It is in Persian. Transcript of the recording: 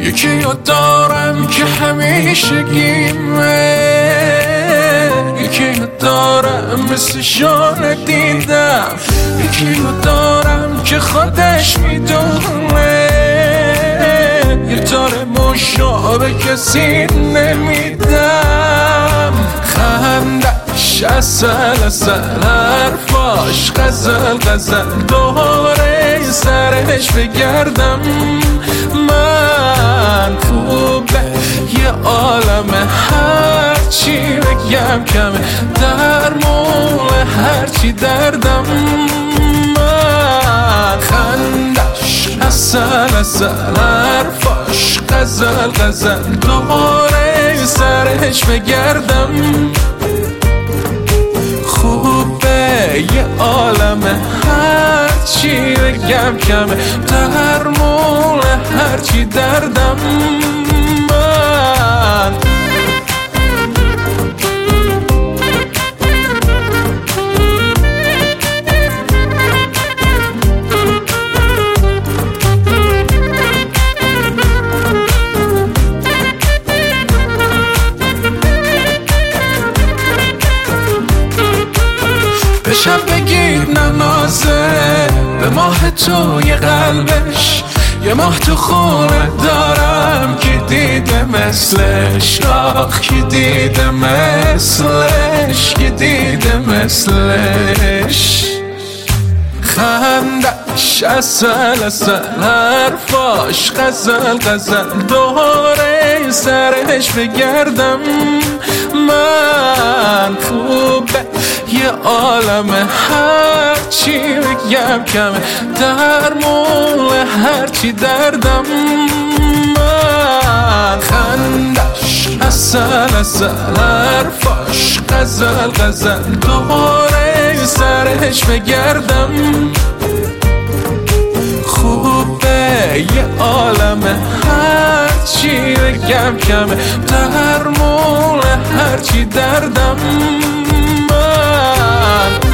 یکی رو دارم که همیشه گیمه، یکی رو دارم مثل شانه دیدم، یکی رو دارم که خودش میدونه یه تاره مشابه کسی نمیدم. خندش اصل حرفاش غزل دوره سرش بگردم. من خوبه یه عالمه هرچی بگم کمه، درمون هرچی دردم. من خندش اصل حرفاش غزل دوره سرش بگردم. خوبه یه عالمه هرچی بگم کمه، درمون هرچی دردم. من به شب بگیر ننازه، به ماه توی قلبش یه ماه تو خونه دارم که دیده مثلش، آخ که دیده مثلش، که دیده مثلش. خندش اصل حرفاش غزل دوره سرش بگردم. من خوبه یه عالمه هرچی بگم کمه، درمون هرچی دردم. من خندش اصل حرفاش غزل دوره سرش بگردم. خوبه یه عالمه هرچی بگم کمه، درمون هرچی دردم. من